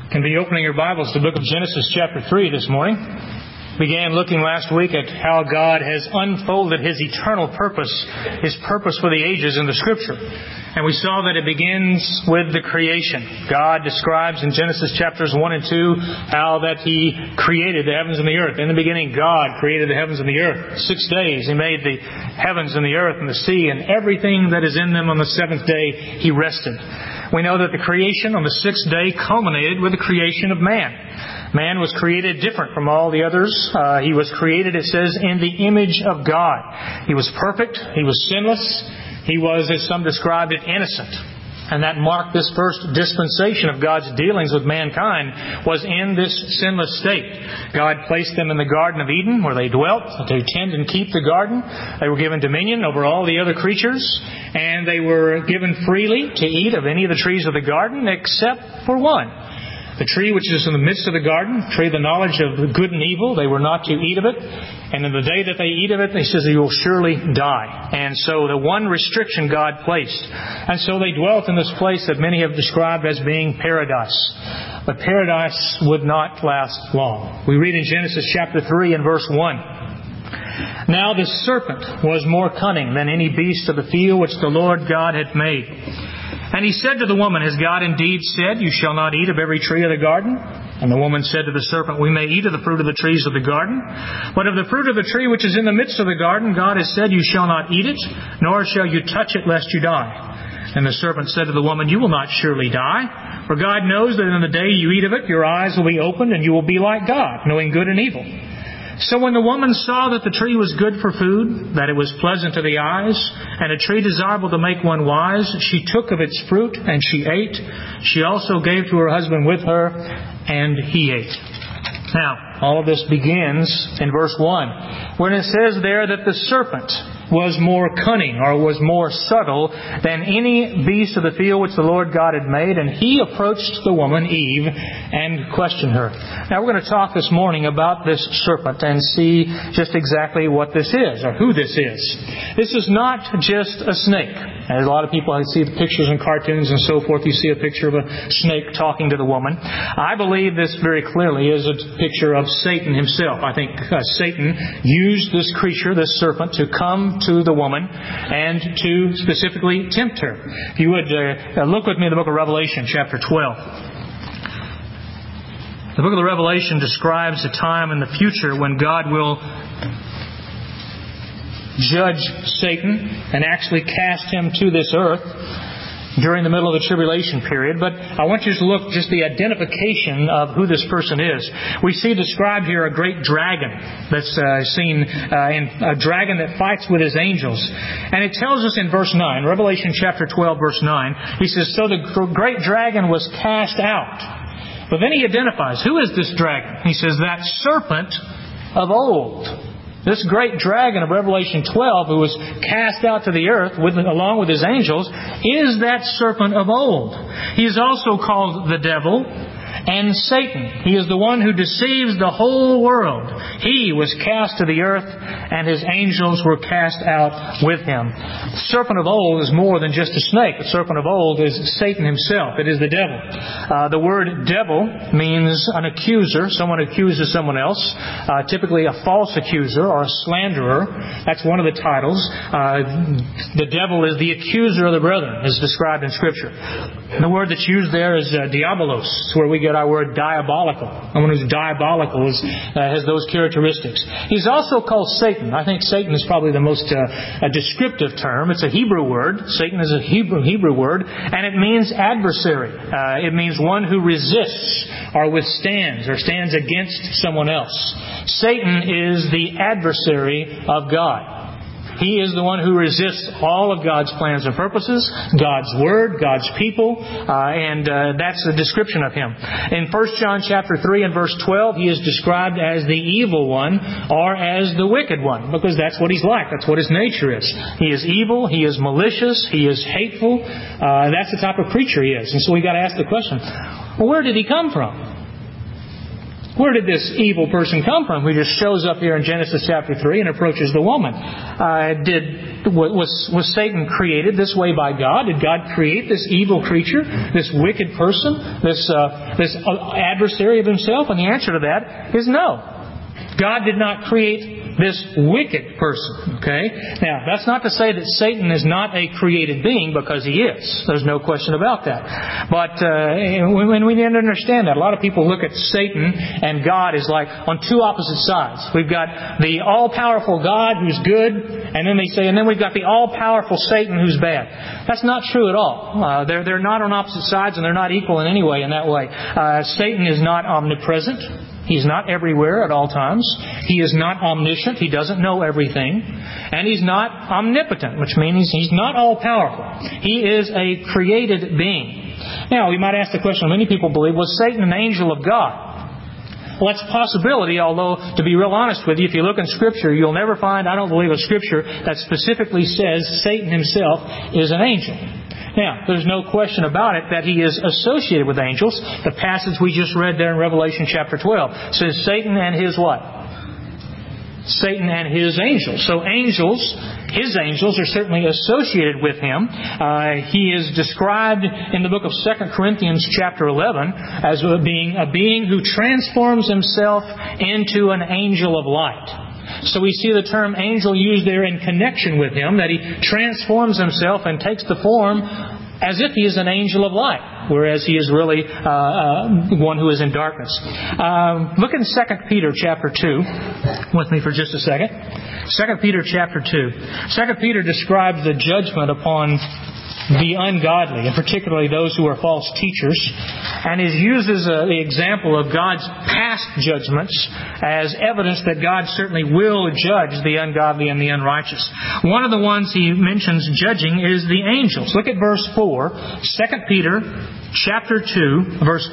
Can be opening your Bibles to the book of Genesis chapter 3 this morning. Began looking last week at how God has unfolded His eternal purpose, His purpose for the ages in the Scripture. And we saw that it begins with the creation. God describes in Genesis chapters 1 and 2 how that He created the heavens and the earth. In the beginning, God created the heavens and the earth. 6 days He made the heavens and the earth and the sea and everything that is in them. On the seventh day He rested. We know that the creation on the sixth day culminated with the creation of man. Man was created different from all the others. He was created, it says, in the image of God. He was perfect. He was sinless. He was, as some described it, innocent. And that marked this first dispensation of God's dealings with mankind was in this sinless state. God placed them in the Garden of Eden where they dwelt to tend and keep the garden. They were given dominion over all the other creatures. And they were given freely to eat of any of the trees of the garden except for one. The tree which is in the midst of the garden, the tree of the knowledge of good and evil, they were not to eat of it. And in the day that they eat of it, He says, you will surely die. And so the one restriction God placed. And so they dwelt in this place that many have described as being paradise. But paradise would not last long. We read in Genesis chapter 3 and verse 1. Now the serpent was more cunning than any beast of the field which the Lord God had made. And he said to the woman, Has God indeed said, You shall not eat of every tree of the garden? And the woman said to the serpent, We may eat of the fruit of the trees of the garden. But of the fruit of the tree which is in the midst of the garden, God has said, You shall not eat it, nor shall you touch it, lest you die. And the serpent said to the woman, You will not surely die. For God knows that in the day you eat of it, your eyes will be opened, and you will be like God, knowing good and evil. So when the woman saw that the tree was good for food, that it was pleasant to the eyes, and a tree desirable to make one wise, she took of its fruit, and she ate. She also gave to her husband with her, and he ate. Now, all of this begins in verse 1, when it says there that the serpent was more cunning or was more subtle than any beast of the field which the Lord God had made. And he approached the woman, Eve, and questioned her. Now we're going to talk this morning about this serpent and see just exactly what this is or who this is. This is not just a snake. As a lot of people, I see the pictures in cartoons and so forth, you see a picture of a snake talking to the woman. I believe this very clearly is a picture of Satan himself. I think Satan used this creature, this serpent, to come to the woman and to specifically tempt her. If you would look with me in the book of Revelation, chapter 12. The book of the Revelation describes a time in the future when God will judge Satan and actually cast him to this earth during the middle of the tribulation period. But I want you to look just the identification of who this person is. We see described here a great dragon that's seen in a dragon that fights with his angels. And it tells us in verse 9, Revelation chapter 12, verse 9, he says, So the great dragon was cast out. But then he identifies, who is this dragon? He says, that serpent of old. This great dragon of Revelation 12, who was cast out to the earth along with his angels, is that serpent of old. He is also called the devil and Satan. He is the one who deceives the whole world. He was cast to the earth, and his angels were cast out with him. The serpent of old is more than just a snake. The serpent of old is Satan himself. It is the devil. The word devil means an accuser, someone who accuses someone else, typically a false accuser or a slanderer. That's one of the titles. The devil is the accuser of the brethren, as described in Scripture. The word that's used there is diabolos. It's where we get our word diabolical. Someone who's diabolical has those characteristics. He's also called Satan. I think Satan is probably the most descriptive term. It's a Hebrew word. Satan is a Hebrew word, and it means adversary. It means one who resists or withstands or stands against someone else. Satan is the adversary of God. He is the one who resists all of God's plans and purposes, God's Word, God's people, and that's the description of him. In 1 John chapter 3 and verse 12, he is described as the evil one or as the wicked one, because that's what he's like. That's what his nature is. He is evil, he is malicious, he is hateful. That's the type of creature he is. And so we've got to ask the question, well, where did he come from? Where did this evil person come from who just shows up here in Genesis chapter 3 and approaches the woman? Was Satan created this way by God? Did God create this evil creature, this wicked person, this adversary of Himself? And the answer to that is no. God did not create this wicked person. Okay? Now, that's not to say that Satan is not a created being, because he is. There's no question about that. But when we need to understand that, a lot of people look at Satan and God as like on two opposite sides. We've got the all-powerful God who's good, and then they say, and then we've got the all-powerful Satan who's bad. That's not true at all. They're not on opposite sides, and they're not equal in any way in that way. Satan is not omnipresent. He's not everywhere at all times. He is not omniscient. He doesn't know everything. And He's not omnipotent, which means He's not all-powerful. He is a created being. Now, we might ask the question, many people believe, was Satan an angel of God? Well, that's a possibility, although, to be real honest with you, if you look in Scripture, you'll never find, I don't believe, a Scripture that specifically says Satan himself is an angel. Now, there's no question about it that he is associated with angels. The passage we just read there in Revelation chapter 12 says Satan and his what? Satan and his angels. So his angels are certainly associated with him. He is described in the book of 2 Corinthians chapter 11 as being a being who transforms himself into an angel of light. So we see the term angel used there in connection with him, that he transforms himself and takes the form as if he is an angel of light, whereas he is really one who is in darkness. Look in 2 Peter chapter 2 with me for just a second. 2 Peter chapter 2. 2 Peter describes the judgment upon the ungodly, and particularly those who are false teachers, and uses the example of God's past judgments as evidence that God certainly will judge the ungodly and the unrighteous. One of the ones he mentions judging is the angels. Look at verse 4, 2 Peter chapter 2, verse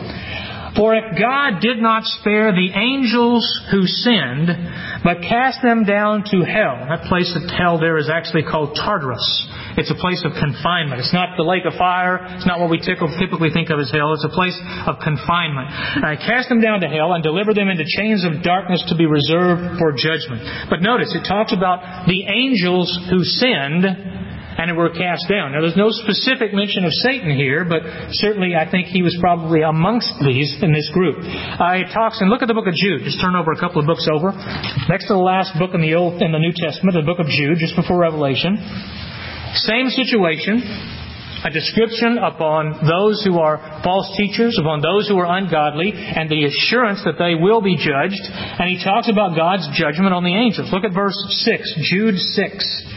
4. For if God did not spare the angels who sinned, but cast them down to hell. That place of hell there is actually called Tartarus. It's a place of confinement. It's not the lake of fire. It's not what we typically think of as hell. It's a place of confinement. Cast them down to hell and deliver them into chains of darkness to be reserved for judgment. But notice, it talks about the angels who sinned and were cast down. Now, there's no specific mention of Satan here, but certainly I think he was probably amongst these in this group. It talks, and look at the book of Jude. Just turn over a couple of books over. Next to the last book in the New Testament, the book of Jude, just before Revelation. Same situation. A description upon those who are false teachers, upon those who are ungodly, and the assurance that they will be judged. And he talks about God's judgment on the angels. Look at verse 6, Jude 6.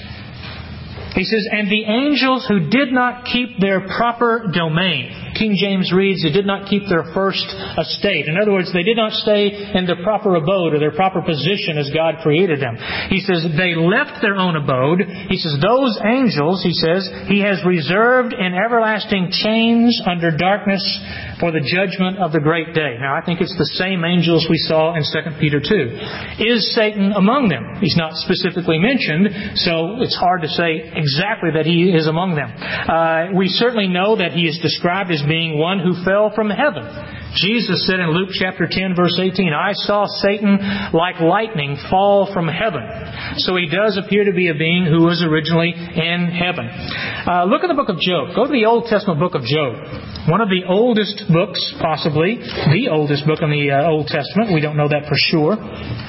He says, and the angels who did not keep their proper domain. King James reads, they did not keep their first estate. In other words, they did not stay in their proper abode or their proper position as God created them. He says, they left their own abode. He says, those angels, he says, He has reserved in everlasting chains under darkness for the judgment of the great day. Now, I think it's the same angels we saw in 2 Peter 2. Is Satan among them? He's not specifically mentioned, so it's hard to say exactly that he is among them. We certainly know that he is described as being one who fell from heaven. Jesus said in Luke chapter 10, verse 18, I saw Satan like lightning fall from heaven. So he does appear to be a being who was originally in heaven. Look at the book of Job. Go to the Old Testament book of Job. One of the oldest books, possibly the oldest book in the Old Testament. We don't know that for sure.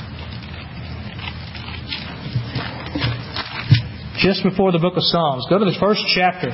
Just before the book of Psalms. Go to the first chapter.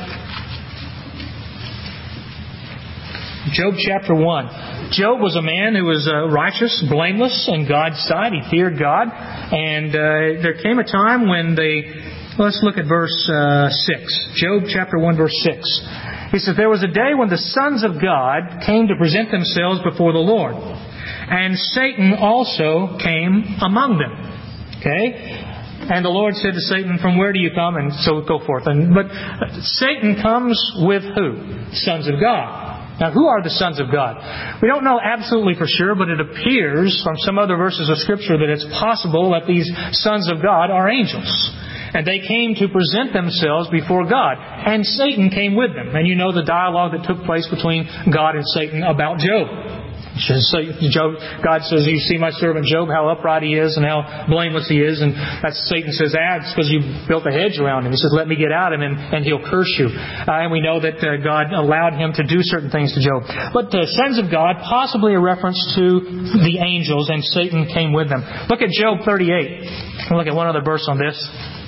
Job chapter 1. Job was a man who was righteous, blameless in God's sight. He feared God. And there came a time when let's look at verse 6. Job chapter 1, verse 6. He says, there was a day when the sons of God came to present themselves before the Lord. And Satan also came among them. Okay? And the Lord said to Satan, from where do you come? And so go forth. But Satan comes with who? Sons of God. Now, who are the sons of God? We don't know absolutely for sure, but it appears from some other verses of Scripture that it's possible that these sons of God are angels. And they came to present themselves before God. And Satan came with them. And you know the dialogue that took place between God and Satan about Job. So God says, you see my servant Job, how upright he is and how blameless he is. And that's Satan says, it's because you built a hedge around him. He says, let me get out of him and he'll curse you. And we know that God allowed him to do certain things to Job. But the sons of God, possibly a reference to the angels, and Satan came with them. Look at Job 38. We'll look at one other verse on this.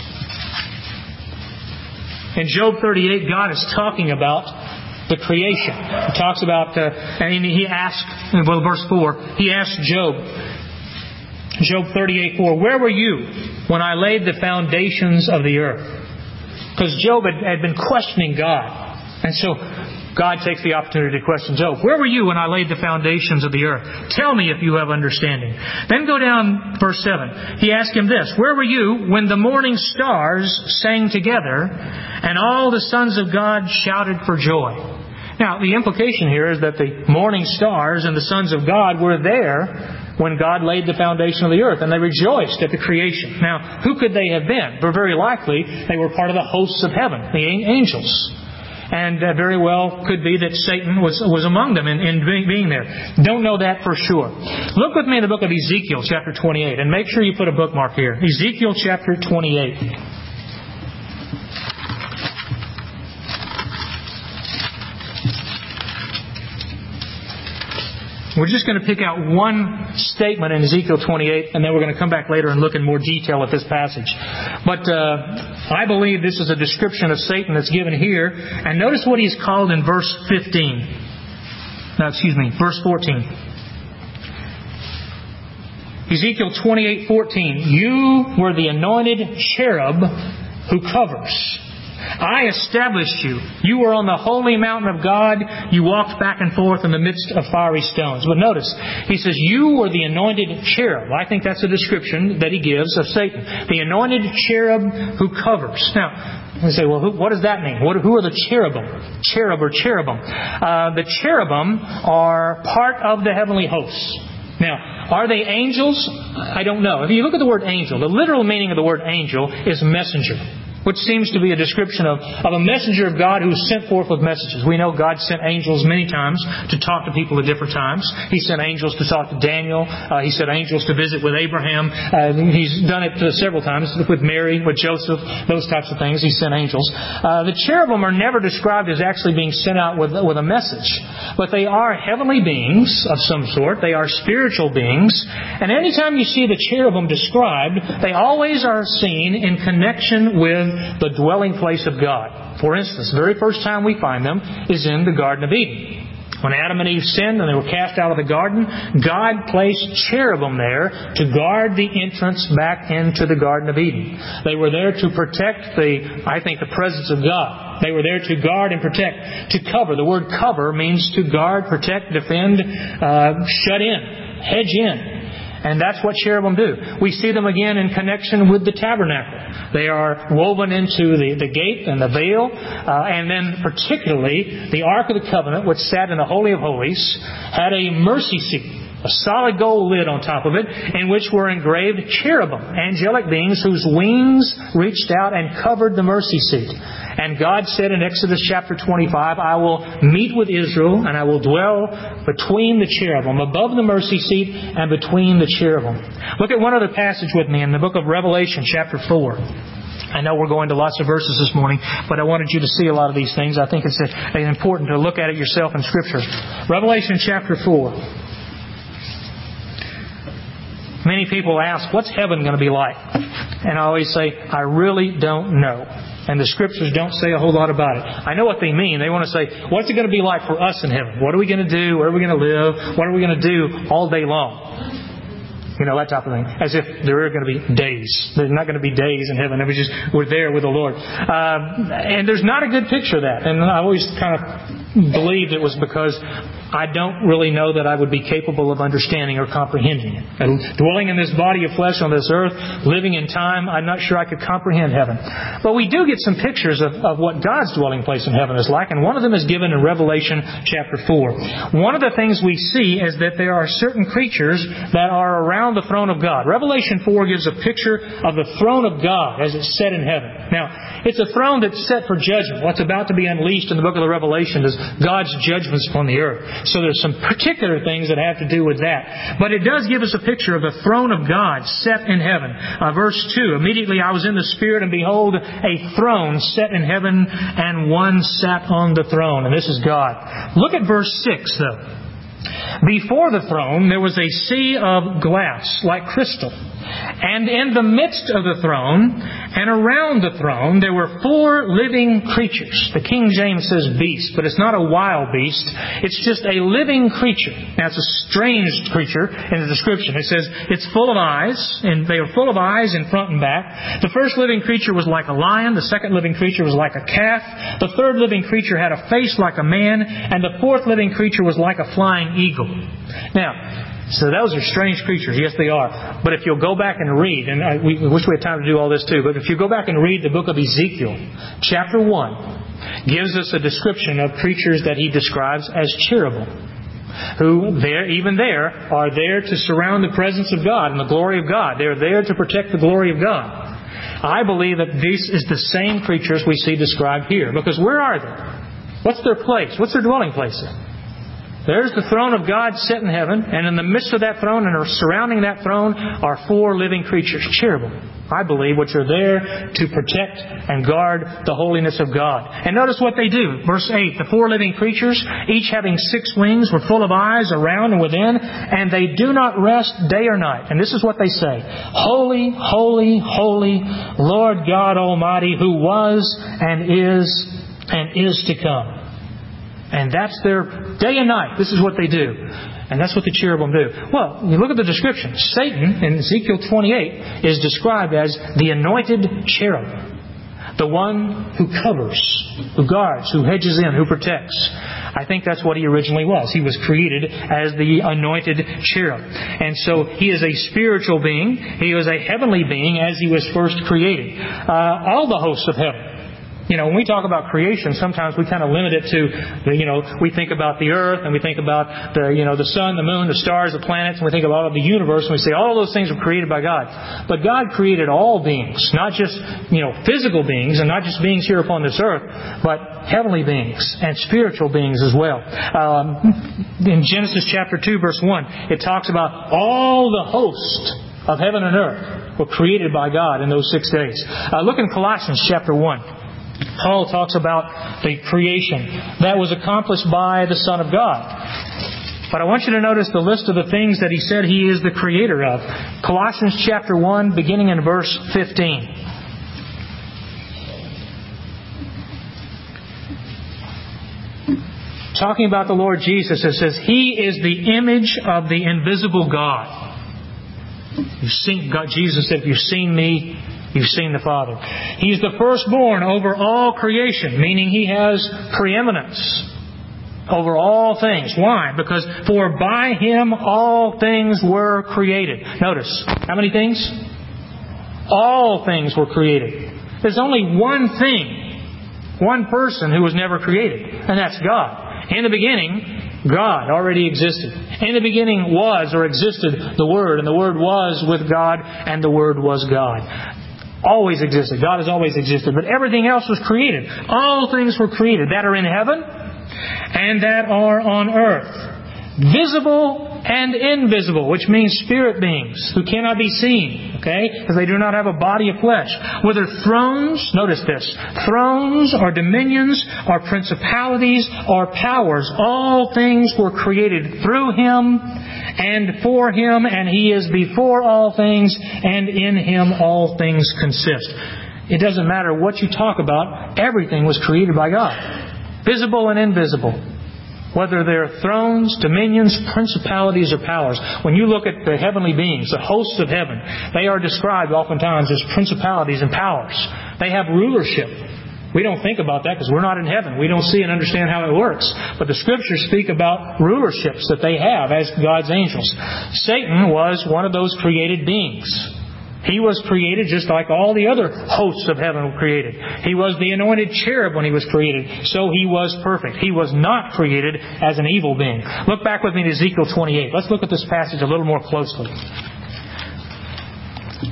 In Job 38, God is talking about the creation. He talks about, and he asked, verse 4, he asked Job 38:4, where were you when I laid the foundations of the earth? Because Job had been questioning God. And so God takes the opportunity to question Job. Where were you when I laid the foundations of the earth? Tell me if you have understanding. Then go down, verse 7. He asked him this, where were you when the morning stars sang together and all the sons of God shouted for joy? Now, the implication here is that the morning stars and the sons of God were there when God laid the foundation of the earth, and they rejoiced at the creation. Now, who could they have been? Well, very likely they were part of the hosts of heaven, the angels. And very well could be that Satan was among them in being there. Don't know that for sure. Look with me in the book of Ezekiel, chapter 28, and make sure you put a bookmark here. Ezekiel, chapter 28. We're just going to pick out one statement in Ezekiel 28, and then we're going to come back later and look in more detail at this passage. But I believe this is a description of Satan that's given here. And notice what he's called in verse 14. Ezekiel 28:14. You were the anointed cherub who covers. I established you. You were on the holy mountain of God. You walked back and forth in the midst of fiery stones. But notice, he says, you were the anointed cherub. I think that's a description that he gives of Satan. The anointed cherub who covers. Now, you say, well, what does that mean? Who are the cherubim? Cherub or cherubim. The cherubim are part of the heavenly hosts. Now, are they angels? I don't know. If you look at the word angel, the literal meaning of the word angel is messenger, which seems to be a description of a messenger of God who's sent forth with messages. We know God sent angels many times to talk to people at different times. He sent angels to talk to Daniel. He sent angels to visit with Abraham. He's done it several times with Mary, with Joseph, those types of things. He sent angels. The cherubim are never described as actually being sent out with a message. But they are heavenly beings of some sort. They are spiritual beings. And anytime you see the cherubim described, they always are seen in connection with the dwelling place of God. For instance, the very first time we find them is in the Garden of Eden. When Adam and Eve sinned and they were cast out of the garden, God placed cherubim there to guard the entrance back into the Garden of Eden. They were there to protect the presence of God. They were there to guard and protect, to cover. The word cover means to guard, protect, defend, shut in, hedge in. And that's what cherubim do. We see them again in connection with the tabernacle. They are woven into the gate and the veil. And then particularly the Ark of the Covenant, which sat in the Holy of Holies, had a mercy seat, a solid gold lid on top of it, in which were engraved cherubim, angelic beings whose wings reached out and covered the mercy seat. And God said in Exodus chapter 25, I will meet with Israel and I will dwell between the cherubim, above the mercy seat and between the cherubim. Look at one other passage with me in the book of Revelation chapter 4. I know we're going to lots of verses this morning, but I wanted you to see a lot of these things. I think it's important to look at it yourself in Scripture. Revelation chapter 4. Many people ask, what's heaven going to be like? And I always say, I really don't know. And the Scriptures don't say a whole lot about it. I know what they mean. They want to say, what's it going to be like for us in heaven? What are we going to do? Where are we going to live? What are we going to do all day long? You know, that type of thing. As if there are going to be days. There's not going to be days in heaven. We're there with the Lord. And there's not a good picture of that. And I always kind of believed it was because I don't really know that I would be capable of understanding or comprehending it. And dwelling in this body of flesh on this earth, living in time, I'm not sure I could comprehend heaven. But we do get some pictures of what God's dwelling place in heaven is like, and one of them is given in Revelation chapter 4. One of the things we see is that there are certain creatures that are around the throne of God. Revelation 4 gives a picture of the throne of God as it's set in heaven. Now, it's a throne that's set for judgment. What's about to be unleashed in the book of the Revelation is God's judgments upon the earth. So there's some particular things that have to do with that. But it does give us a picture of the throne of God set in heaven. Verse 2, immediately I was in the Spirit, and behold, a throne set in heaven, and one sat on the throne. And this is God. Look at verse 6, though. Before the throne there was a sea of glass like crystal. And in the midst of the throne and around the throne there were 4 living creatures. The King James says beast, but it's not a wild beast. It's just a living creature. Now it's a strange creature in the description. It says it's full of eyes, and they are full of eyes in front and back. The first living creature was like a lion. The second living creature was like a calf. The third living creature had a face like a man. And the fourth living creature was like a flying eagle. Now, so those are strange creatures. Yes, they are. But if you'll go back and read, and we wish we had time to do all this too, but if you go back and read the book of Ezekiel, chapter 1 gives us a description of creatures that he describes as cherubim, who are there to surround the presence of God and the glory of God. They're there to protect the glory of God. I believe that this is the same creatures we see described here. Because where are they? What's their place? What's their dwelling place? There's the throne of God set in heaven, and in the midst of that throne and surrounding that throne are 4 living creatures, cherubim, I believe, which are there to protect and guard the holiness of God. And notice what they do. Verse 8, the 4 living creatures, each having 6 wings, were full of eyes around and within, and they do not rest day or night. And this is what they say: Holy, holy, holy, Lord God Almighty, who was and is to come. And that's their day and night. This is what they do. And that's what the cherubim do. Well, you look at the description. Satan, in Ezekiel 28, is described as the anointed cherub. The one who covers, who guards, who hedges in, who protects. I think that's what he originally was. He was created as the anointed cherub. And so he is a spiritual being. He was a heavenly being as he was first created. All the hosts of heaven. When we talk about creation, sometimes we kind of limit it to, we think about the earth, and we think about the sun, the moon, the stars, the planets, and we think about all of the universe, and we say all those things were created by God. But God created all beings, not just, physical beings, and not just beings here upon this earth, but heavenly beings and spiritual beings as well. In Genesis chapter 2, verse 1, it talks about all the host of heaven and earth were created by God in those 6 days. Look in Colossians chapter 1. Paul talks about the creation that was accomplished by the Son of God. But I want you to notice the list of the things that he said he is the creator of. Colossians chapter 1, beginning in verse 15. Talking about the Lord Jesus, it says, He is the image of the invisible God. You've seen God. Jesus said, if you've seen me, you've seen the Father. He's the firstborn over all creation, meaning He has preeminence over all things. Why? Because for by Him all things were created. Notice, how many things? All things were created. There's only one thing, one person who was never created, and that's God. In the beginning, God already existed. In the beginning was or existed the Word, and the Word was with God, and the Word was God. Always existed. God has always existed. But everything else was created. All things were created that are in heaven and that are on earth. Visible and invisible, which means spirit beings who cannot be seen, okay? Because they do not have a body of flesh. Whether thrones, notice this, thrones or dominions or principalities or powers, all things were created through Him and for Him, and He is before all things, and in Him all things consist. It doesn't matter what you talk about, everything was created by God. Visible and invisible. Whether they're thrones, dominions, principalities, or powers. When you look at the heavenly beings, the hosts of heaven, they are described oftentimes as principalities and powers. They have rulership. We don't think about that because we're not in heaven. We don't see and understand how it works. But the Scriptures speak about rulerships that they have as God's angels. Satan was one of those created beings. He was created just like all the other hosts of heaven were created. He was the anointed cherub when He was created, so He was perfect. He was not created as an evil being. Look back with me to Ezekiel 28. Let's look at this passage a little more closely.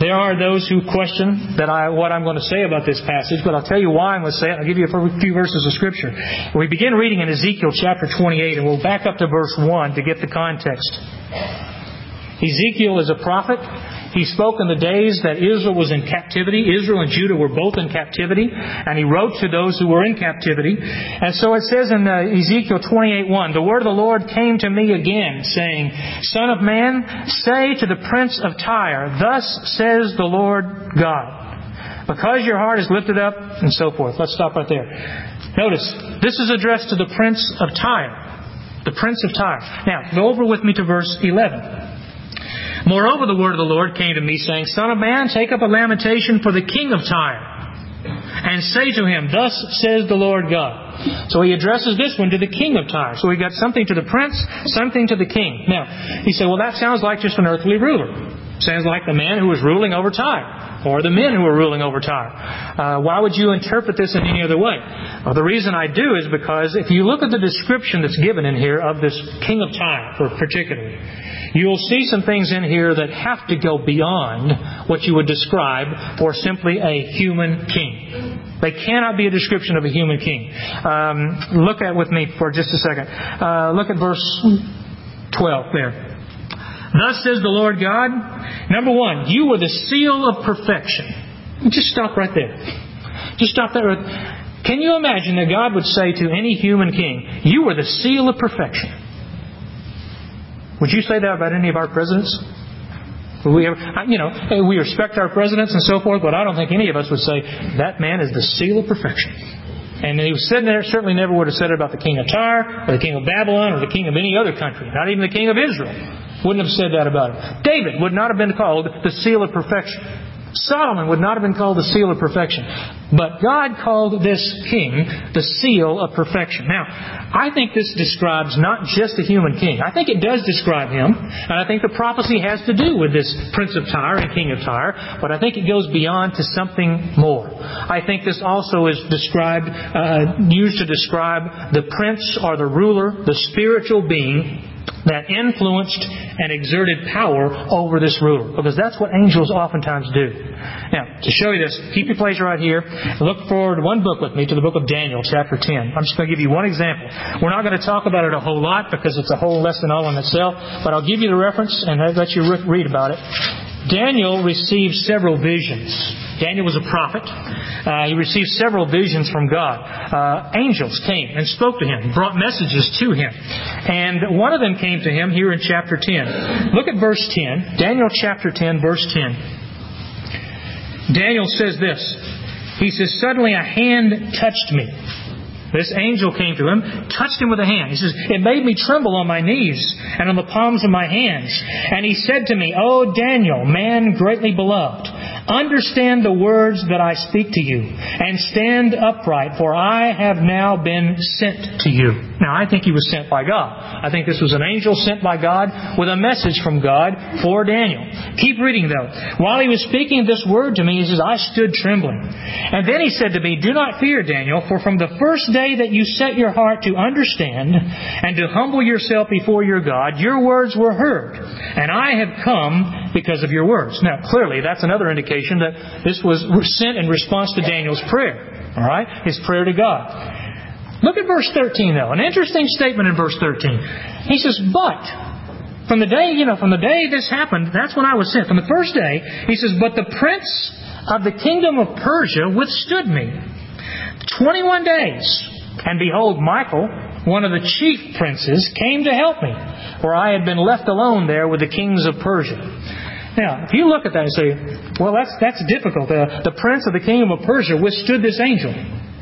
There are those who question what I'm going to say about this passage, but I'll tell you why I'm going to say it. I'll give you a few verses of Scripture. We begin reading in Ezekiel chapter 28, and we'll back up to verse 1 to get the context. Ezekiel is a prophet. He spoke in the days that Israel was in captivity. Israel and Judah were both in captivity. And he wrote to those who were in captivity. And so it says in Ezekiel 28:1, "The word of the Lord came to me again, saying, Son of man, say to the prince of Tyre, Thus says the Lord God, because your heart is lifted up," and so forth. Let's stop right there. Notice, this is addressed to the prince of Tyre. The prince of Tyre. Now, go over with me to verse 11. "Moreover, the word of the Lord came to me, saying, Son of man, take up a lamentation for the king of Tyre, and say to him, Thus says the Lord God." So he addresses this one to the king of Tyre. So we got something to the prince, something to the king. Now, he said, well, that sounds like just an earthly ruler. Sounds like the man who was ruling over Tyre, or the men who were ruling over Tyre. Why would you interpret this in any other way? Well, the reason I do is because if you look at the description that's given in here of this king of Tyre, particularly, you'll see some things in here that have to go beyond what you would describe for simply a human king. They cannot be a description of a human king. Look at with me for just a second. Look at verse 12 there. "Thus says the Lord God," number one, "you were the seal of perfection." Just stop right there. Just stop there. Can you imagine that God would say to any human king, "You were the seal of perfection"? Would you say that about any of our presidents? We respect our presidents and so forth, but I don't think any of us would say, "That man is the seal of perfection." And he was sitting there, certainly never would have said it about the king of Tyre, or the king of Babylon, or the king of any other country. Not even the king of Israel wouldn't have said that about him. David would not have been called the seal of perfection. Solomon would not have been called the seal of perfection. But God called this king the seal of perfection. Now, I think this describes not just a human king. I think it does describe him. And I think the prophecy has to do with this prince of Tyre and king of Tyre. But I think it goes beyond to something more. I think this also is used to describe the prince or the ruler, the spiritual being that influenced and exerted power over this ruler. Because that's what angels oftentimes do. Now, to show you this, keep your place right here. Look forward one book with me to the book of Daniel, chapter 10. I'm just going to give you one example. We're not going to talk about it a whole lot because it's a whole lesson all in itself. But I'll give you the reference and I'll let you read about it. Daniel received several visions. Daniel was a prophet. He received several visions from God. Angels came and spoke to him, brought messages to him. And one of them came to him here in chapter 10. Look at verse 10. Daniel chapter 10, verse 10. Daniel says this. He says, "Suddenly a hand touched me." This angel came to him, touched him with a hand. He says, "It made me tremble on my knees and on the palms of my hands. And he said to me, O Daniel, man greatly beloved, understand the words that I speak to you, and stand upright, for I have now been sent to you." Now, I think he was sent by God. I think this was an angel sent by God with a message from God for Daniel. Keep reading, though. "While he was speaking this word to me," he says, "I stood trembling. And then he said to me, Do not fear, Daniel, for from the first day that you set your heart to understand and to humble yourself before your God, your words were heard, and I have come because of your words." Now, clearly, that's another indication that this was sent in response to Daniel's prayer. All right? His prayer to God. Look at verse 13, though. An interesting statement in verse 13. He says, "But from the day this happened, that's when I was sent. From the first day," he says, "but the prince of the kingdom of Persia withstood me 21 days. And behold, Michael, one of the chief princes, came to help me, for I had been left alone there with the kings of Persia." Now, if you look at that and say, well, that's difficult. The prince of the kingdom of Persia withstood this angel.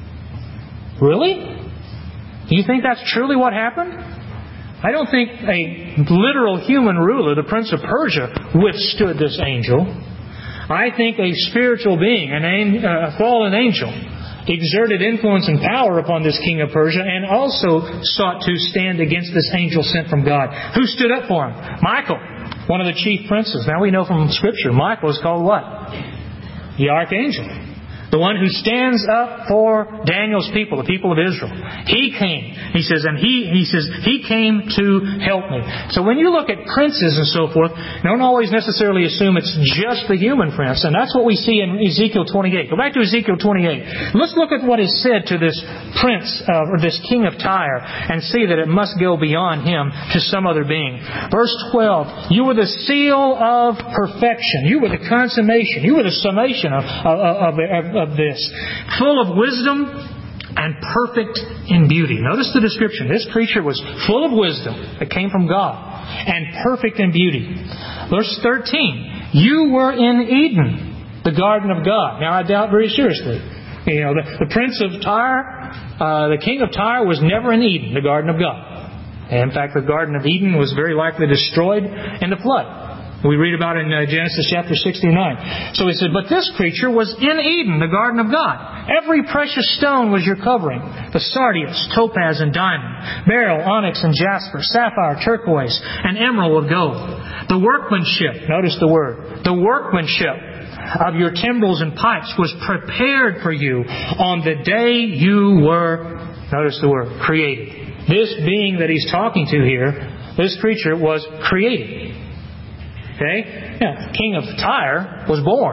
Really? Do you think that's truly what happened? I don't think a literal human ruler, the prince of Persia, withstood this angel. I think a spiritual being, a fallen angel, exerted influence and power upon this king of Persia and also sought to stand against this angel sent from God. Who stood up for him? Michael, one of the chief princes. Now we know from Scripture, Michael is called what? The archangel. The one who stands up for Daniel's people, the people of Israel. He came. He says, He came to help me. So when you look at princes and so forth, don't always necessarily assume it's just the human prince. And that's what we see in Ezekiel 28. Go back to Ezekiel 28. Let's look at what is said to this prince, or this king of Tyre, and see that it must go beyond him to some other being. Verse 12, you were the seal of perfection. You were the consummation. You were the summation of this. Full of wisdom and perfect in beauty. Notice the description. This creature was full of wisdom that came from God and perfect in beauty. Verse 13, you were in Eden, the garden of God. Now I doubt very seriously. The prince of Tyre, the king of Tyre was never in Eden, the garden of God. In fact, the Garden of Eden was very likely destroyed in the flood. We read about it in Genesis chapter 69. So he said, but this creature was in Eden, the garden of God. Every precious stone was your covering. The sardius, topaz, and diamond, beryl, onyx, and jasper, sapphire, turquoise, and emerald of gold. The workmanship, notice the word, the workmanship of your timbrels and pipes was prepared for you on the day you were, notice the word, created. This being that he's talking to here, this creature was created. Okay? Now, King of Tyre was born.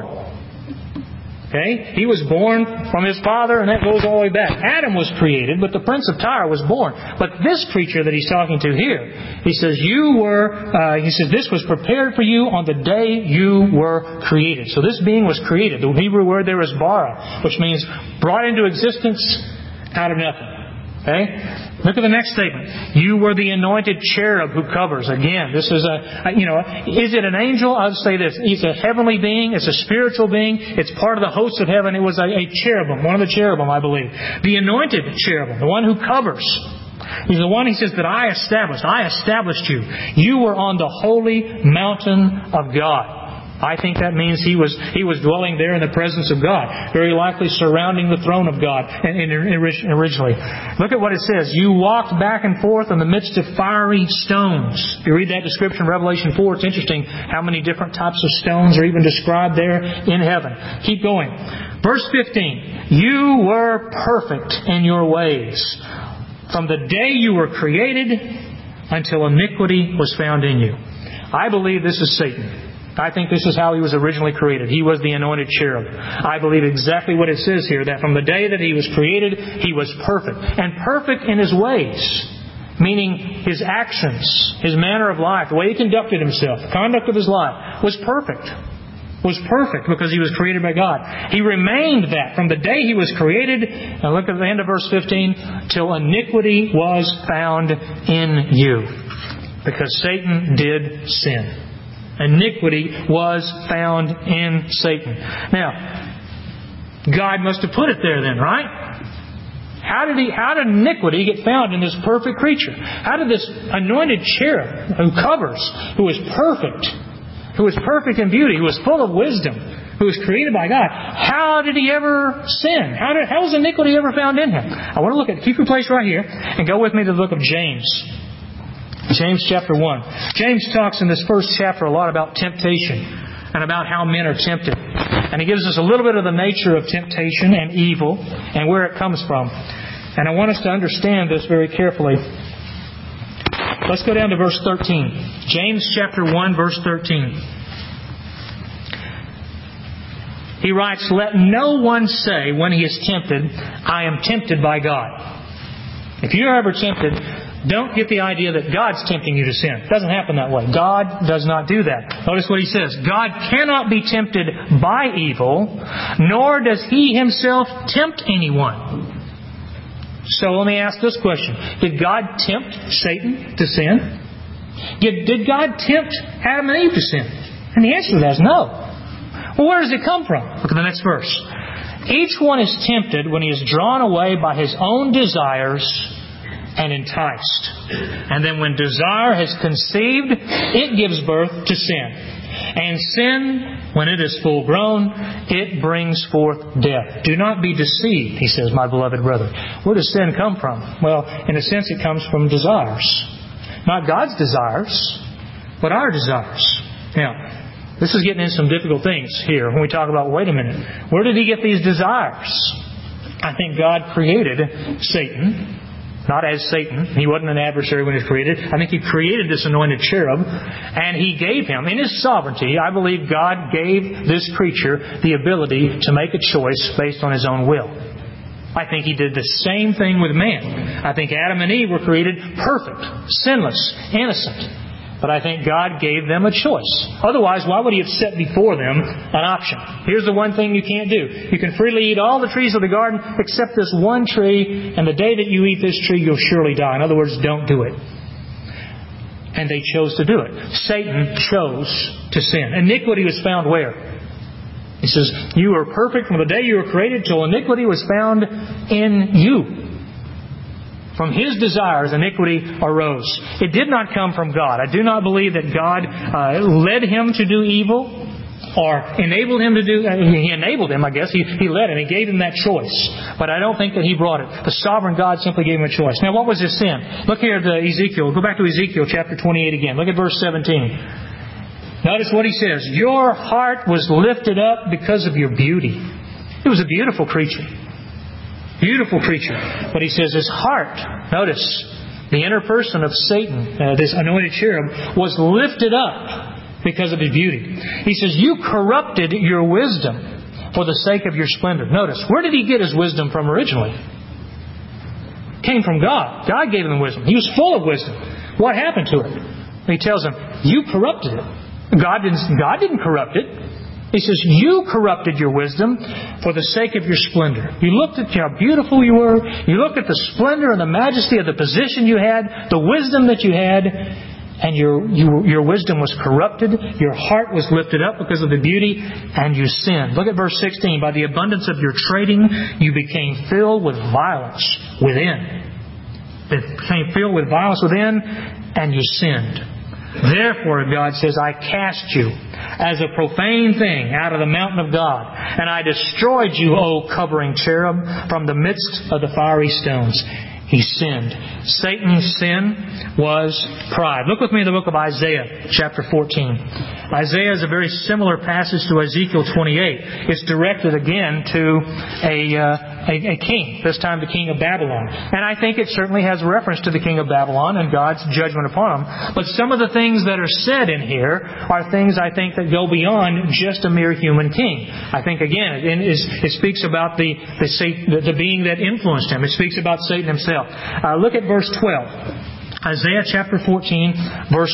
Okay? He was born from his father, and that goes all the way back. Adam was created, but the Prince of Tyre was born. But this creature that he's talking to here, he says, this was prepared for you on the day you were created. So this being was created. The Hebrew word there is bara, which means brought into existence out of nothing. Okay? Look at the next statement. You were the anointed cherub who covers. Again, this is is it an angel? I would say this. It's a heavenly being. It's a spiritual being. It's part of the host of heaven. It was a cherubim. One of the cherubim, I believe. The anointed cherubim. The one who covers. He's the one, he says, that I established. I established you. You were on the holy mountain of God. I think that means he was dwelling there in the presence of God, very likely surrounding the throne of God originally. Look at what it says. You walked back and forth in the midst of fiery stones. If you read that description in Revelation 4, it's interesting how many different types of stones are even described there in heaven. Keep going. Verse 15. You were perfect in your ways from the day you were created until iniquity was found in you. I believe this is Satan. I think this is how he was originally created. He was the anointed cherub. I believe exactly what it says here, that from the day that he was created, he was perfect. And perfect in his ways, meaning his actions, his manner of life, the way he conducted himself, the conduct of his life was perfect. Was perfect because he was created by God. He remained that from the day he was created, and look at the end of verse 15, till iniquity was found in you. Because Satan did sin. Iniquity was found in Satan. Now, God must have put it there then, right? How did iniquity get found in this perfect creature? How did this anointed cherub who covers, who is perfect in beauty, who is full of wisdom, who was created by God, how did he ever sin? How was iniquity ever found in him? I want to keep your place right here and go with me to the book of James. James chapter 1. James talks in this first chapter a lot about temptation and about how men are tempted. And he gives us a little bit of the nature of temptation and evil and where it comes from. And I want us to understand this very carefully. Let's go down to verse 13. James chapter 1, verse 13. He writes, let no one say when he is tempted, I am tempted by God. If you're ever tempted, don't get the idea that God's tempting you to sin. It doesn't happen that way. God does not do that. Notice what he says. God cannot be tempted by evil, nor does He Himself tempt anyone. So let me ask this question. Did God tempt Satan to sin? Did God tempt Adam and Eve to sin? And the answer to that is no. Well, where does it come from? Look at the next verse. Each one is tempted when he is drawn away by his own desires and enticed. And then when desire has conceived, it gives birth to sin. And sin, when it is full grown, it brings forth death. Do not be deceived, he says, my beloved brother. Where does sin come from? Well, in a sense, it comes from desires. Not God's desires, but our desires. Now, This is getting into some difficult things here when we talk about, wait a minute, where did he get these desires? I think God created Satan, not as Satan. He wasn't an adversary when he was created. I think He created this anointed cherub, and He gave him, in His sovereignty, I believe God gave this creature the ability to make a choice based on his own will. I think He did the same thing with man. I think Adam and Eve were created perfect, sinless, innocent. But I think God gave them a choice. Otherwise, why would He have set before them an option? Here's the one thing you can't do. You can freely eat all the trees of the garden except this one tree, and the day that you eat this tree, you'll surely die. In other words, don't do it. And they chose to do it. Satan chose to sin. Iniquity was found where? He says, you are perfect from the day you were created till iniquity was found in you. From his desires, iniquity arose. It did not come from God. I do not believe that God led him to do evil or enabled him to do... He enabled him, I guess. He led him. He gave him that choice. But I don't think that He brought it. The sovereign God simply gave him a choice. Now, what was his sin? Look here at Ezekiel. Go back to Ezekiel chapter 28 again. Look at verse 17. Notice what he says. Your heart was lifted up because of your beauty. It was a beautiful creature. Beautiful creature. But he says his heart, notice, the inner person of Satan, this anointed cherub, was lifted up because of his beauty. He says, you corrupted your wisdom for the sake of your splendor. Notice, where did he get his wisdom from originally? It came from God. God gave him wisdom. He was full of wisdom. What happened to it? He tells him, you corrupted it. God didn't corrupt it. He says, you corrupted your wisdom for the sake of your splendor. You looked at how beautiful you were. You looked at the splendor and the majesty of the position you had, the wisdom that you had, and your wisdom was corrupted. Your heart was lifted up because of the beauty, and you sinned. Look at verse 16. By the abundance of your trading, you became filled with violence within. Became filled with violence within, and you sinned. Therefore, God says, I cast you as a profane thing out of the mountain of God, and I destroyed you, O covering cherub, from the midst of the fiery stones. He sinned. Satan's sin was pride. Look with me in the book of Isaiah, chapter 14. Isaiah is a very similar passage to Ezekiel 28. It's directed again to a king, this time the king of Babylon. And I think it certainly has reference to the king of Babylon and God's judgment upon him. But some of the things that are said in here are things I think that go beyond just a mere human king. I think, again, it speaks about the being that influenced him. It speaks about Satan himself. Look at verse 12. Isaiah chapter 14, verse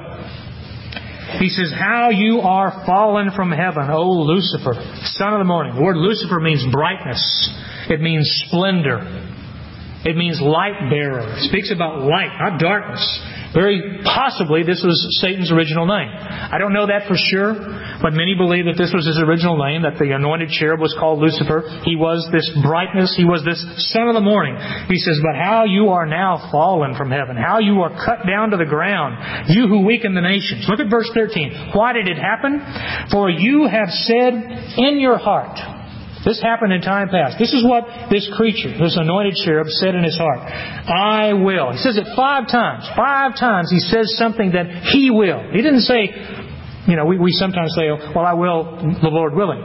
12. He says, how you are fallen from heaven, O Lucifer, son of the morning. The word Lucifer means brightness. It means splendor. It means light bearer. It speaks about light, not darkness. Very possibly this was Satan's original name. I don't know that for sure, but many believe that this was his original name, that the anointed cherub was called Lucifer. He was this brightness. He was this son of the morning. He says, but how you are now fallen from heaven, how you are cut down to the ground, you who weaken the nations. Look at verse 13. Why did it happen? For you have said in your heart. This happened in time past. This is what this creature, this anointed cherub, said in his heart. I will. He says it 5 times. 5 times he says something that he will. He didn't say, we sometimes say, well, I will, the Lord willing.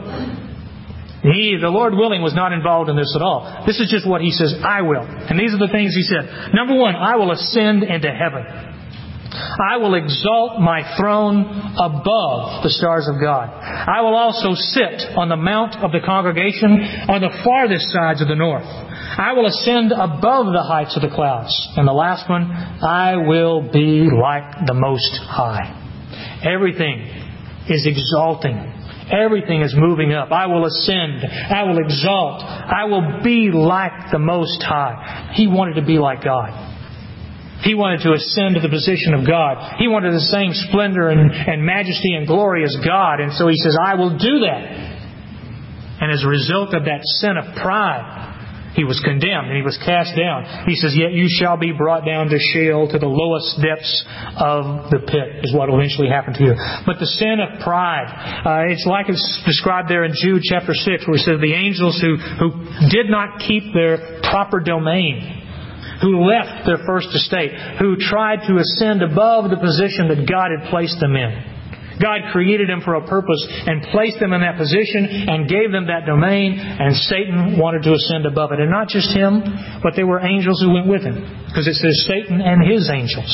The Lord willing was not involved in this at all. This is just what he says, I will. And these are the things he said. Number 1, I will ascend into heaven. I will exalt my throne above the stars of God. I will also sit on the mount of the congregation on the farthest sides of the north. I will ascend above the heights of the clouds. And the last one, I will be like the Most High. Everything is exalting. Everything is moving up. I will ascend. I will exalt. I will be like the Most High. He wanted to be like God. He wanted to ascend to the position of God. He wanted the same splendor and majesty and glory as God. And so he says, I will do that. And as a result of that sin of pride, he was condemned and he was cast down. He says, yet you shall be brought down to Sheol, to the lowest depths of the pit, is what will eventually happen to you. But the sin of pride, it's like it's described there in Jude chapter 6, where it says the angels who did not keep their proper domain, who left their first estate, who tried to ascend above the position that God had placed them in. God created them for a purpose and placed them in that position and gave them that domain, and Satan wanted to ascend above it. And not just him, but there were angels who went with him. Because it says Satan and his angels.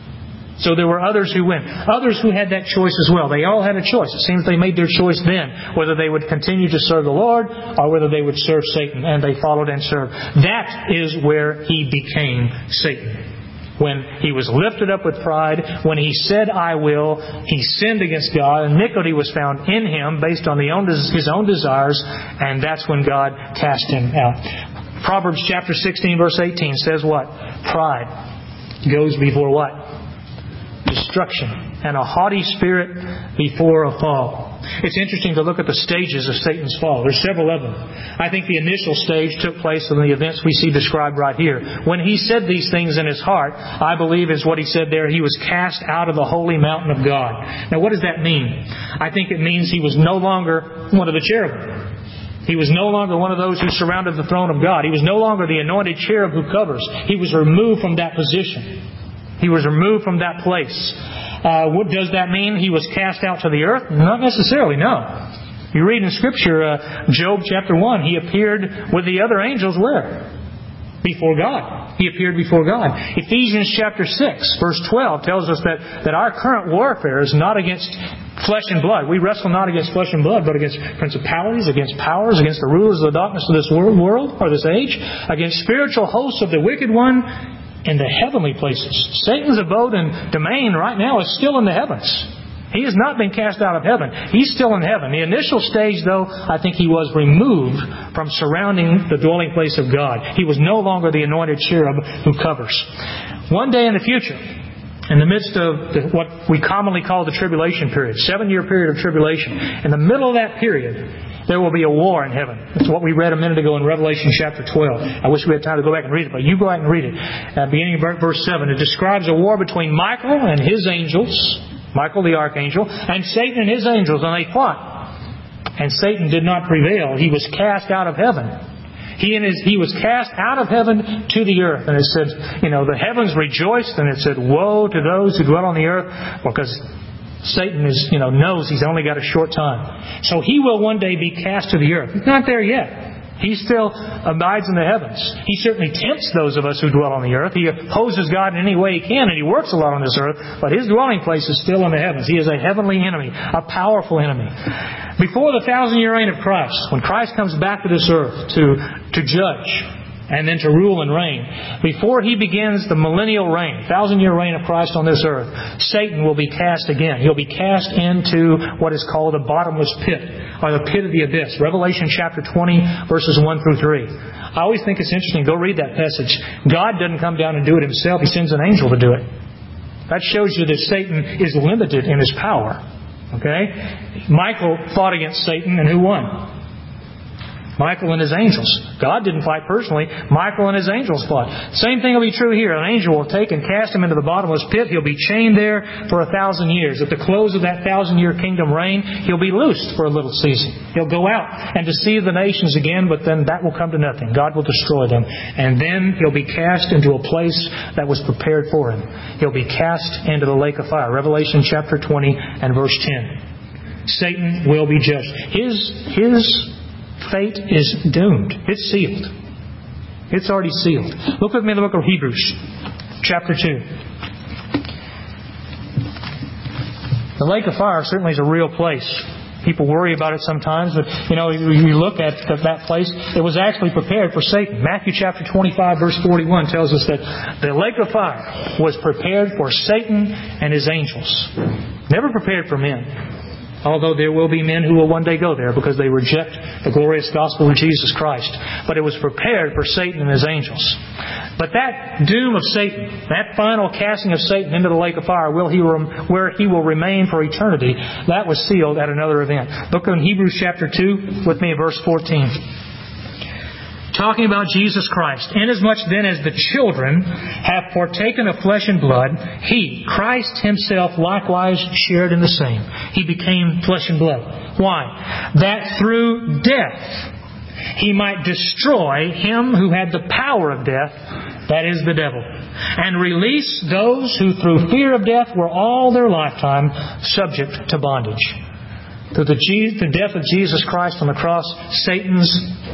So there were others who went. Others who had that choice as well. They all had a choice. It seems they made their choice then, whether they would continue to serve the Lord or whether they would serve Satan. And they followed and served. That is where he became Satan. When he was lifted up with pride, when he said, I will, he sinned against God. Iniquity was found in him based on his own desires, and that's when God cast him out. Proverbs chapter 16, verse 18 says what? Pride goes before what? Destruction. And a haughty spirit before a fall. It's interesting to look at the stages of Satan's fall. There's several of them. I think the initial stage took place in the events we see described right here. When he said these things in his heart, I believe is what he said there, he was cast out of the holy mountain of God. Now what does that mean? I think it means he was no longer one of the cherubim. He was no longer one of those who surrounded the throne of God. He was no longer the anointed cherub who covers. He was removed from that position. He was removed from that place. What does that mean? He was cast out to the earth? Not necessarily, no. You read in Scripture, Job chapter 1, he appeared with the other angels where? Before God. He appeared before God. Ephesians chapter 6, verse 12 tells us that our current warfare is not against flesh and blood. We wrestle not against flesh and blood, but against principalities, against powers, against the rulers of the darkness of this world, or this age, against spiritual hosts of the wicked one in the heavenly places. Satan's abode and domain right now is still in the heavens. He has not been cast out of heaven. He's still in heaven. The initial stage, though, I think he was removed from surrounding the dwelling place of God. He was no longer the anointed cherub who covers. One day in the future, in the midst of what we commonly call the tribulation period, 7-year period of tribulation, in the middle of that period, there will be a war in heaven. That's what we read a minute ago in Revelation chapter 12. I wish we had time to go back and read it, but you go back and read it. Beginning of verse 7, it describes a war between Michael and his angels, Michael the archangel, and Satan and his angels, and they fought. And Satan did not prevail. He was cast out of heaven. He was cast out of heaven to the earth. And it said, the heavens rejoiced, and it said, woe to those who dwell on the earth, because Satan knows he's only got a short time. So he will one day be cast to the earth. He's not there yet. He still abides in the heavens. He certainly tempts those of us who dwell on the earth. He opposes God in any way he can, and he works a lot on this earth, but his dwelling place is still in the heavens. He is a heavenly enemy, a powerful enemy. Before the 1,000-year reign of Christ, when Christ comes back to this earth to judge and then to rule and reign, before he begins the millennial reign, 1,000-year reign of Christ on this earth, Satan will be cast again. He'll be cast into what is called a bottomless pit, or the pit of the abyss. Revelation chapter 20, verses 1 through 3. I always think it's interesting. Go read that passage. God doesn't come down and do it himself. He sends an angel to do it. That shows you that Satan is limited in his power. Okay? Michael fought against Satan, and who won? Michael and his angels. God didn't fight personally. Michael and his angels fought. Same thing will be true here. An angel will take and cast him into the bottomless pit. He'll be chained there for 1,000 years. At the close of that 1,000-year kingdom reign, he'll be loosed for a little season. He'll go out and deceive the nations again, but then that will come to nothing. God will destroy them. And then he'll be cast into a place that was prepared for him. He'll be cast into the lake of fire. Revelation chapter 20 and verse 10. Satan will be judged. His fate is doomed. It's sealed. It's already sealed. Look with me in the book of Hebrews, chapter 2. The lake of fire certainly is a real place. People worry about it sometimes, but you look at that place, it was actually prepared for Satan. Matthew chapter 25, verse 41 tells us that the lake of fire was prepared for Satan and his angels. Never prepared for men. Although there will be men who will one day go there because they reject the glorious gospel of Jesus Christ. But it was prepared for Satan and his angels. But that doom of Satan, that final casting of Satan into the lake of fire, where he will remain for eternity, that was sealed at another event. Look in Hebrews chapter 2 with me at verse 14. Talking about Jesus Christ. Inasmuch then as the children have partaken of flesh and blood, He, Christ Himself, likewise shared in the same. He became flesh and blood. Why? That through death He might destroy him who had the power of death, that is the devil, and release those who through fear of death were all their lifetime subject to bondage. Through the death of Jesus Christ on the cross, Satan's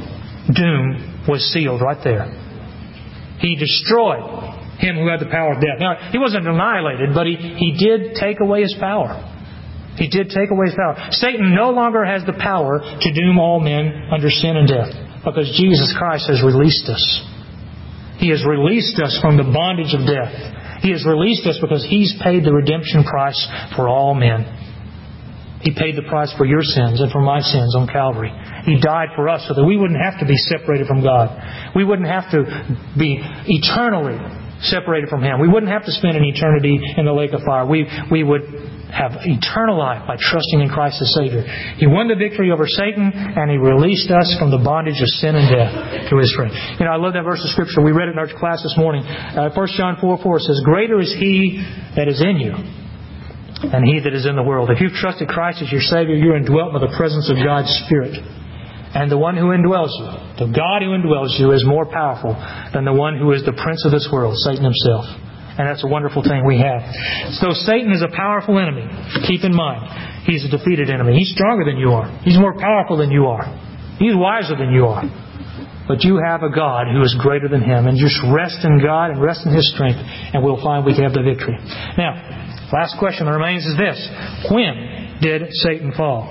doom was sealed right there. He destroyed him who had the power of death. Now, he wasn't annihilated, but he did take away his power. He did take away his power. Satan no longer has the power to doom all men under sin and death, because Jesus Christ has released us. He has released us from the bondage of death. He has released us because He's paid the redemption price for all men. He paid the price for your sins and for my sins on Calvary. He died for us so that we wouldn't have to be separated from God. We wouldn't have to be eternally separated from Him. We wouldn't have to spend an eternity in the lake of fire. We would have eternal life by trusting in Christ as Savior. He won the victory over Satan, and He released us from the bondage of sin and death through His friend. I love that verse of Scripture. We read it in our class this morning. 1 John 4:4 says, "Greater is He that is in you than he that is in the world." If you've trusted Christ as your Savior, you're indwelt by the presence of God's Spirit. And the one who indwells you, the God who indwells you, is more powerful than the one who is the prince of this world, Satan himself. And that's a wonderful thing we have. So Satan is a powerful enemy. Keep in mind, he's a defeated enemy. He's stronger than you are. He's more powerful than you are. He's wiser than you are. But you have a God who is greater than him. And just rest in God and rest in His strength, and we'll find we have the victory. Now, last question that remains is this: when did Satan fall?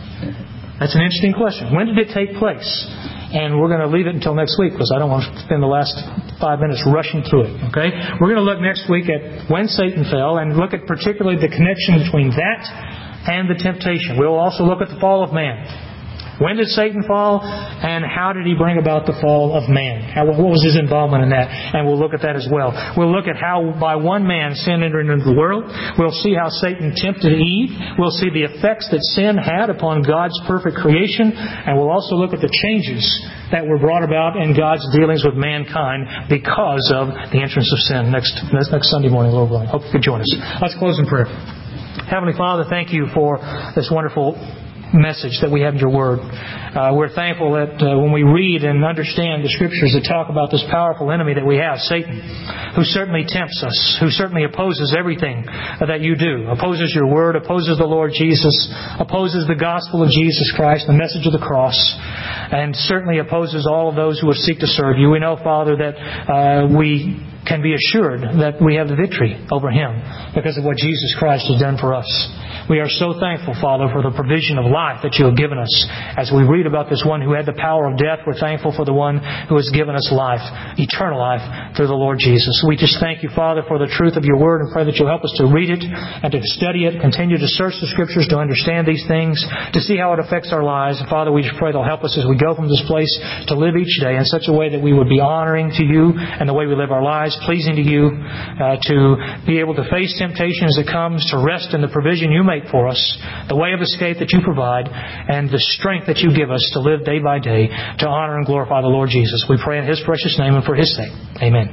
That's an interesting question. When did it take place? And we're going to leave it until next week, because I don't want to spend the last 5 minutes rushing through it. Okay? We're going to look next week at when Satan fell, and look at particularly the connection between that and the temptation. We'll also look at the fall of man. When did Satan fall, and how did he bring about the fall of man? What was his involvement in that? And we'll look at that as well. We'll look at how by one man sin entered into the world. We'll see how Satan tempted Eve. We'll see the effects that sin had upon God's perfect creation. And we'll also look at the changes that were brought about in God's dealings with mankind because of the entrance of sin next Sunday morning, Lord willing. Hope you could join us. Let's close in prayer. Heavenly Father, thank You for this wonderful message that we have in Your Word. We're thankful that when we read and understand the Scriptures that talk about this powerful enemy that we have, Satan, who certainly tempts us, who certainly opposes everything that You do, opposes Your Word, opposes the Lord Jesus, opposes the gospel of Jesus Christ, the message of the cross, and certainly opposes all of those who would seek to serve You. We know, Father, that we can be assured that we have the victory over him because of what Jesus Christ has done for us. We are so thankful, Father, for the provision of life that You have given us. As we read about this one who had the power of death, we're thankful for the one who has given us life, eternal life, through the Lord Jesus. We just thank You, Father, for the truth of Your Word, and pray that You'll help us to read it and to study it, continue to search the Scriptures to understand these things, to see how it affects our lives. And Father, we just pray They'll help us as we go from this place to live each day in such a way that we would be honoring to You and the way we live our lives, pleasing to You, to be able to face temptation as it comes, to rest in the provision You make for us, the way of escape that You provide, and the strength that You give us to live day by day to honor and glorify the Lord Jesus. We pray in His precious name and for His sake. Amen.